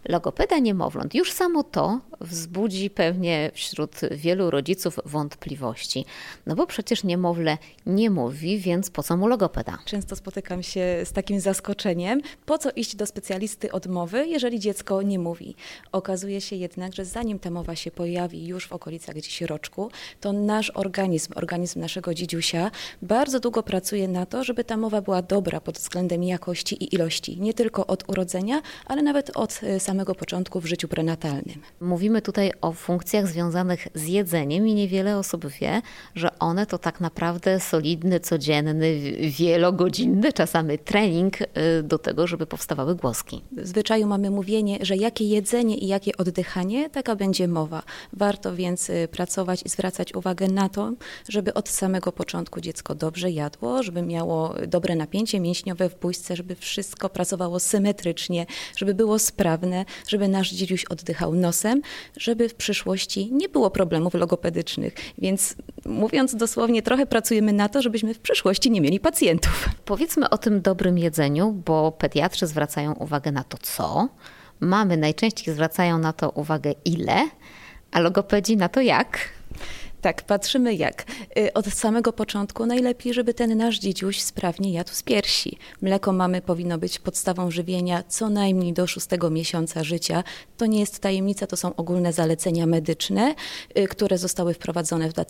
Logopeda niemowląt. Już samo to wzbudzi pewnie wśród wielu rodziców wątpliwości. No bo przecież niemowlę nie mówi, więc po co mu logopeda? Często spotykam się z takim zaskoczeniem, po co iść do specjalisty od mowy, jeżeli dziecko nie mówi. Okazuje się jednak, że zanim ta mowa się pojawi już w okolicach gdzieś roczku, to nasz organizm naszego dzidziusia bardzo długo pracuje na to, żeby ta mowa była dobra pod względem jakości i ilości. Nie tylko od urodzenia, ale nawet od samego początku w życiu prenatalnym. Mówimy tutaj o funkcjach związanych z jedzeniem i niewiele osób wie, że one to tak naprawdę solidny, codzienny, wielogodzinny czasami trening do tego, żeby powstawały głoski. W zwyczaju mamy mówienie, że jakie jedzenie i jakie oddychanie, taka będzie mowa. Warto więc pracować i zwracać uwagę na to, żeby od samego początku dziecko dobrze jadło, żeby miało dobre napięcie mięśniowe w buźce, żeby wszystko pracowało symetrycznie, żeby było sprawne, żeby nasz dzidziuś oddychał nosem, żeby w przyszłości nie było problemów logopedycznych. Więc mówiąc dosłownie, trochę pracujemy na to, żebyśmy w przyszłości nie mieli pacjentów. Powiedzmy o tym dobrym jedzeniu, bo pediatrzy zwracają uwagę na to co, mamy najczęściej zwracają na to uwagę ile, a logopedzi na to jak. Tak, patrzymy jak. Od samego początku najlepiej, żeby ten nasz dzidziuś sprawnie jadł z piersi. Mleko mamy powinno być podstawą żywienia co najmniej do 6 miesiąca życia. To nie jest tajemnica, to są ogólne zalecenia medyczne, które zostały wprowadzone w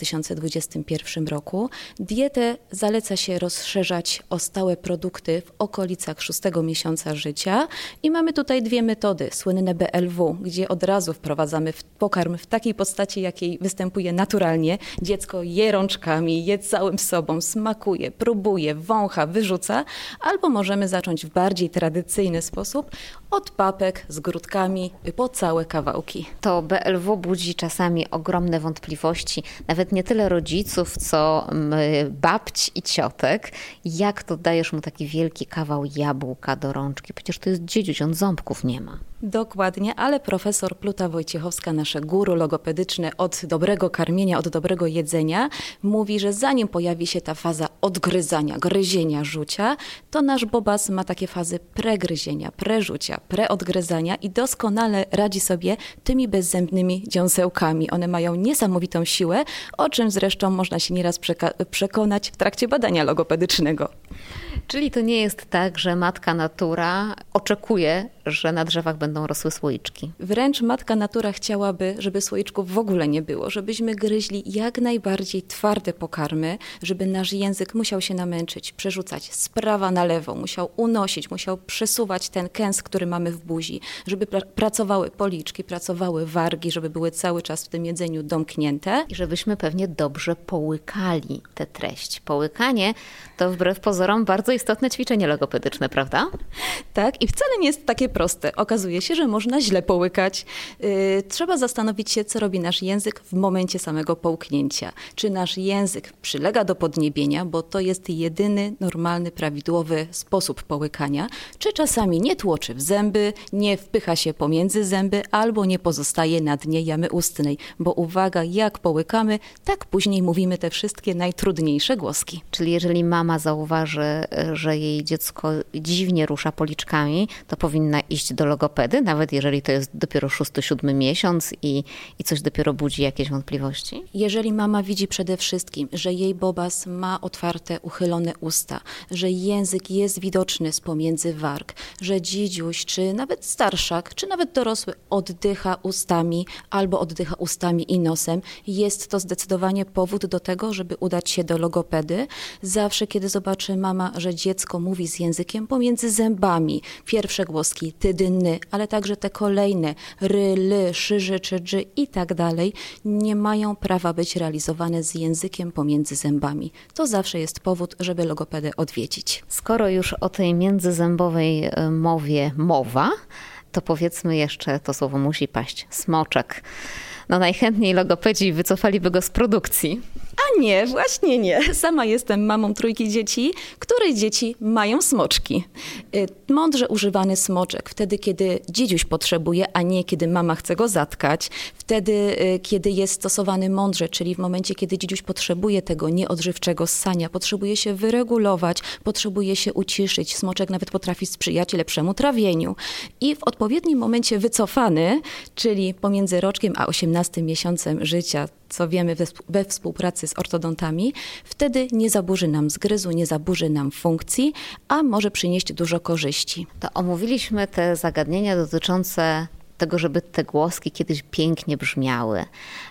2021 roku. Dietę zaleca się rozszerzać o stałe produkty w okolicach 6 miesiąca życia i mamy tutaj dwie metody. Słynne BLW, gdzie od razu wprowadzamy pokarm w takiej postaci, jakiej występuje naturalnie. Dziecko je rączkami, je całym sobą, smakuje, próbuje, wącha, wyrzuca, albo możemy zacząć w bardziej tradycyjny sposób od papek z grudkami po całe kawałki. To BLW budzi czasami ogromne wątpliwości, nawet nie tyle rodziców, co babci i ciotek. Jak to dajesz mu taki wielki kawał jabłka do rączki? Przecież to jest dziedziuś, on ząbków nie ma. Dokładnie, ale profesor Pluta Wojciechowska, nasze guru logopedyczne od dobrego karmienia, od dobrego jedzenia, mówi, że zanim pojawi się ta faza odgryzania, gryzienia, rzucia, to nasz bobas ma takie fazy pregryzienia, prerzucia, preodgryzania i doskonale radzi sobie tymi bezzębnymi dziąsełkami. One mają niesamowitą siłę, o czym zresztą można się nieraz przekonać w trakcie badania logopedycznego. Czyli to nie jest tak, że matka natura oczekuje, że na drzewach będą rosły słoiczki. Wręcz matka natura chciałaby, żeby słoiczków w ogóle nie było, żebyśmy gryźli jak najbardziej twarde pokarmy, żeby nasz język musiał się namęczyć, przerzucać z prawa na lewo, musiał unosić, musiał przesuwać ten kęs, który mamy w buzi, żeby pracowały policzki, pracowały wargi, żeby były cały czas w tym jedzeniu domknięte. I żebyśmy pewnie dobrze połykali tę treść. Połykanie to wbrew pozorom bardzo istotne ćwiczenie logopedyczne, prawda? Tak, i wcale nie jest takie proste. Okazuje się, że można źle połykać. Trzeba zastanowić się, co robi nasz język w momencie samego połknięcia. Czy nasz język przylega do podniebienia, bo to jest jedyny normalny, prawidłowy sposób połykania, czy czasami nie tłoczy w zęby, nie wpycha się pomiędzy zęby, albo nie pozostaje na dnie jamy ustnej. Bo uwaga, jak połykamy, tak później mówimy te wszystkie najtrudniejsze głoski. Czyli jeżeli mama zauważy, że jej dziecko dziwnie rusza policzkami, to powinna iść do logopedy, nawet jeżeli to jest dopiero 6-7 miesiąc i coś dopiero budzi jakieś wątpliwości? Jeżeli mama widzi przede wszystkim, że jej bobas ma otwarte, uchylone usta, że język jest widoczny z pomiędzy warg, że dzidziuś, czy nawet starszak, czy nawet dorosły oddycha ustami albo oddycha ustami i nosem, jest to zdecydowanie powód do tego, żeby udać się do logopedy. Zawsze, kiedy zobaczy mama, że dziecko mówi z językiem pomiędzy zębami, pierwsze głoski, ty, dy, ny, ale także te kolejne, ry, ly, szy, ży, czy, dży i tak dalej, nie mają prawa być realizowane z językiem pomiędzy zębami. To zawsze jest powód, żeby logopedę odwiedzić. Skoro już o tej międzyzębowej mowie mowa, to powiedzmy jeszcze, to słowo musi paść, smoczek. No najchętniej logopedzi wycofaliby go z produkcji. A nie, właśnie nie. Sama jestem mamą 3 dzieci, których dzieci mają smoczki. Mądrze używany smoczek, wtedy kiedy dziedziuś potrzebuje, a nie kiedy mama chce go zatkać. Wtedy, kiedy jest stosowany mądrze, czyli w momencie, kiedy dziedziuś potrzebuje tego nieodżywczego ssania, potrzebuje się wyregulować, potrzebuje się uciszyć. Smoczek nawet potrafi sprzyjać lepszemu trawieniu. I w odpowiednim momencie wycofany, czyli pomiędzy roczkiem a 18 miesiącem życia, co wiemy we współpracy z ortodontami, wtedy nie zaburzy nam zgryzu, nie zaburzy nam funkcji, a może przynieść dużo korzyści. To omówiliśmy te zagadnienia dotyczące tego, żeby te głoski kiedyś pięknie brzmiały.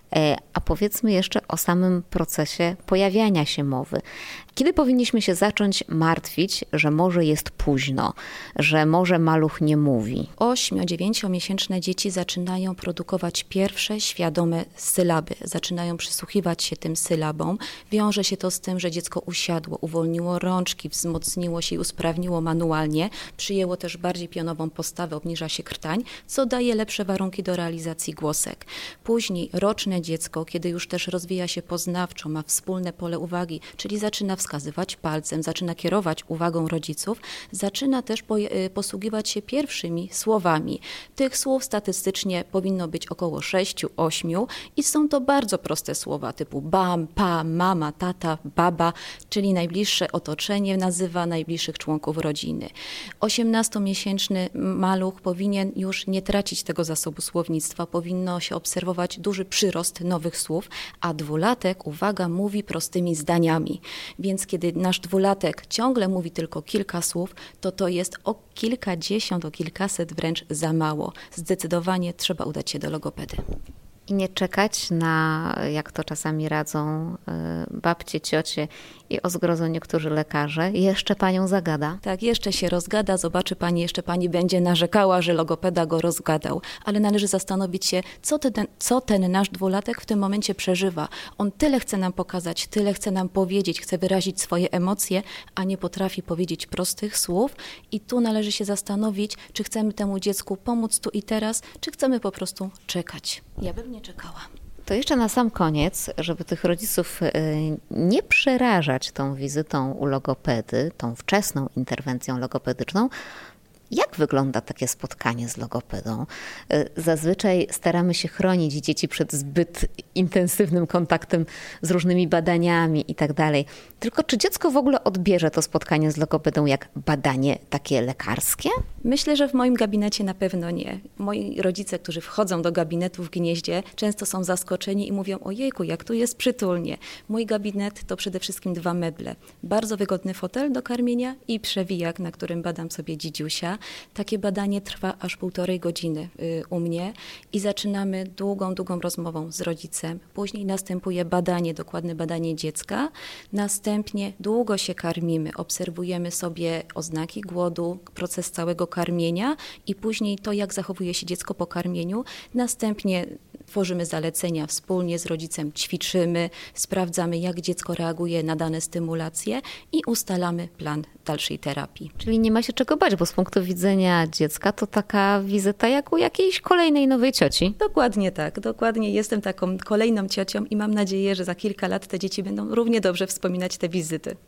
A powiedzmy jeszcze o samym procesie pojawiania się mowy. Kiedy powinniśmy się zacząć martwić, że może jest późno, że może maluch nie mówi? 8-9-miesięczne dzieci zaczynają produkować pierwsze świadome sylaby. Zaczynają przysłuchiwać się tym sylabom. Wiąże się to z tym, że dziecko usiadło, uwolniło rączki, wzmocniło się i usprawniło manualnie. Przyjęło też bardziej pionową postawę, obniża się krtań, co daje lepsze warunki do realizacji głosek. Później roczne dziecko, kiedy już też rozwija się poznawczo, ma wspólne pole uwagi, czyli zaczyna wskazywać palcem, zaczyna kierować uwagą rodziców, zaczyna też posługiwać się pierwszymi słowami. Tych słów statystycznie powinno być około 6-8 i są to bardzo proste słowa typu bam, pa, mama, tata, baba, czyli najbliższe otoczenie nazywa najbliższych członków rodziny. 18-miesięczny maluch powinien już nie tracić tego zasobu słownictwa, powinno się obserwować duży przyrost nowych słów, a 2-latek, uwaga, mówi prostymi zdaniami. Więc kiedy nasz 2-latek ciągle mówi tylko kilka słów, to jest o kilkadziesiąt, o kilkaset wręcz za mało. Zdecydowanie trzeba udać się do logopedy. I nie czekać na, jak to czasami radzą babcie, ciocie i o zgrozo niektórzy lekarze, jeszcze panią zagada. Tak, jeszcze się rozgada, zobaczy pani, jeszcze pani będzie narzekała, że logopeda go rozgadał. Ale należy zastanowić się, co ten nasz 2-latek w tym momencie przeżywa. On tyle chce nam pokazać, tyle chce nam powiedzieć, chce wyrazić swoje emocje, a nie potrafi powiedzieć prostych słów. I tu należy się zastanowić, czy chcemy temu dziecku pomóc tu i teraz, czy chcemy po prostu czekać. Ja bym nie czekała. To jeszcze na sam koniec, żeby tych rodziców nie przerażać tą wizytą u logopedy, tą wczesną interwencją logopedyczną, jak wygląda takie spotkanie z logopedą? Zazwyczaj staramy się chronić dzieci przed zbyt intensywnym kontaktem z różnymi badaniami i tak dalej. Tylko czy dziecko w ogóle odbierze to spotkanie z logopedą jak badanie takie lekarskie? Myślę, że w moim gabinecie na pewno nie. Moi rodzice, którzy wchodzą do gabinetu w Gnieździe, często są zaskoczeni i mówią: ojejku, jak tu jest przytulnie. Mój gabinet to przede wszystkim 2 meble. Bardzo wygodny fotel do karmienia i przewijak, na którym badam sobie dzidziusia. Takie badanie trwa aż 1,5 godziny u mnie i zaczynamy długą rozmową z rodzicem. Później następuje badanie, dokładne badanie dziecka. Następnie długo się karmimy, obserwujemy sobie oznaki głodu, proces całego karmienia i później to, jak zachowuje się dziecko po karmieniu. Następnie tworzymy zalecenia wspólnie z rodzicem, ćwiczymy, sprawdzamy, jak dziecko reaguje na dane stymulacje i ustalamy plan dalszej terapii. Czyli nie ma się czego bać, bo z punktu widzenia dziecka to taka wizyta jak u jakiejś kolejnej nowej cioci. Dokładnie tak, dokładnie jestem taką kolejną ciocią i mam nadzieję, że za kilka lat te dzieci będą równie dobrze wspominać te wizyty.